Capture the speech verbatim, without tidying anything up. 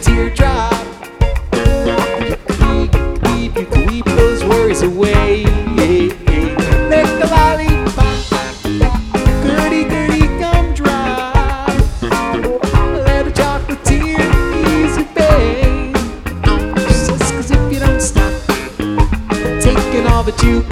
teardrop. You can weep, you can weep those worries away. Lick the lollipop, goody goody gumdrop. Let a chocolatier ease your pain. Just 'cause if you don't stop taking all that you